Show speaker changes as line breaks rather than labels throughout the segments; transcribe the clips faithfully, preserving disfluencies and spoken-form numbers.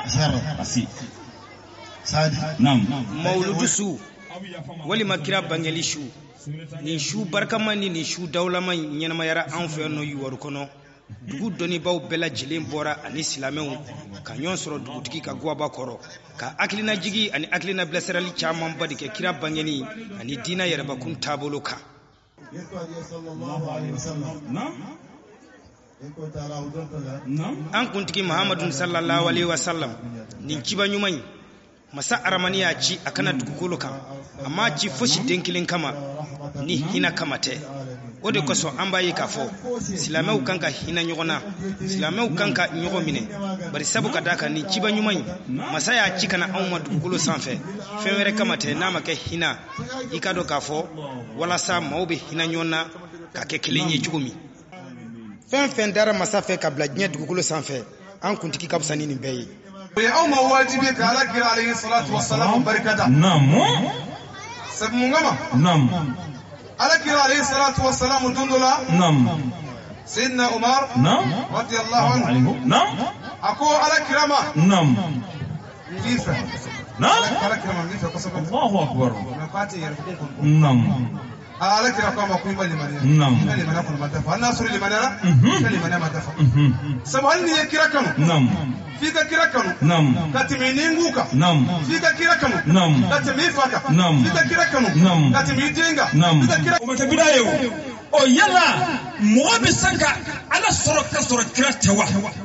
asi sadi nam
mauludu su wali makira bangeli shu ni shu barkamani ni shu dawlaman nyenama yara an fe no yuwar kono dugu doni baw bela jilen bora ani silamew ka nyon soro dugu tigi ka gwaba koro ka aklina jigi ani aklina blesserali chaman badi ke kira bangeni ani dina yarba kun tabolo ka
sallallahu alaihi wasallam
nam
an kuntigi muhammadun sallallahu alaihi wasallam nin kiba nyumai masa aramaniya ci akana dugukolo kan amma ci foshi denkilin kama ni hina kamate ode koso an bayi kafo silameu kanka hina nyogona silameu kanka nyogo mine bari sabu kadaka ni kiba nyumai masa ya ci kana awma dugukolo sanfe fenwere kamate nama ke hina ikado kafo wala sa mawbe hina nyona ka ke kilinyi jugumi fen fen dara masa fe kabla nya dugukolo sanfe an kuntigi kabsani ni bayi
يوم واجبك على كرا عليه الصلاة والسلام بركته
نعم
سبمونغما
نعم
على كرا عليه الصلاة والسلام دندلا
نعم
سيدنا عمر
نعم
رضي الله عنه
نعم
أكو على كرامة
نعم
كيف
نعم
على كرامة كيف قصة
الله أكبر
نقاتي يرفقكم
نعم
على كرامة كوي بالمانيا
نعم
كلمة نقول ما تفعل الناس لمن لا كلمة ما تفعل سبحان يا كرامة
نعم
fika kira kanu
nam
katimi nguka
nam
fika kira kanu
nam
katimi faka
nam
fika kira kanu
nam
katimi jenga
nam
fika kira
o mata bidayo o yalla mo be sanka ala soro ka soro kira tawa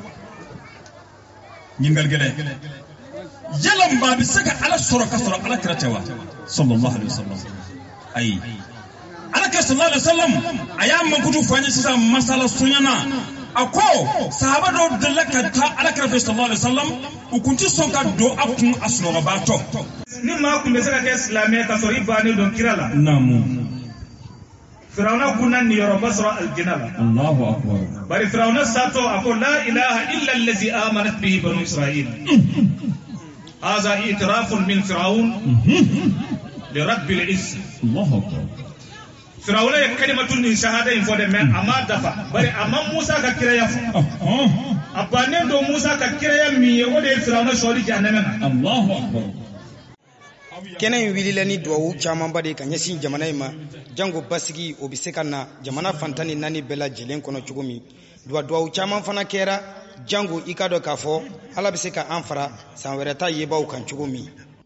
ningal gele yalla mba be sanka ala soro ka soro ala kira tawa sallallahu alaihi wasallam ai ala ka sallallahu alaihi wasallam ayam man kutu fanya sisa masala sunyana ako sahaba do dalaka ta alakara sallallahu alaihi wasallam ukunti sonka do akun asno bato
ni ma kun be saka ke islamiyya ka sori bani don kirala
namu
firawna kunan ni yoro basra aljinala
Allahu akbar
bari firawna sato ako la ilaha illa allazi amanat bihi banu israil hadha i'tiraf min firaun li rabbil izz
Allahu akbar
firawna ya kalimatun ni shahada in fode men amma dafa bari amma musa ka kira ya abane do musa ka kira ya mi o de firawna shori jahannama
Allahu akbar
kenen wililani duwawu caman bade kan yasin jamana ma jango basigi obiseka na jamana fantani nani bela jilen kono chugumi duwa duwawu caman fana kera jango ikado kafo ala biseka anfara sanwereta yebaw kan chugumi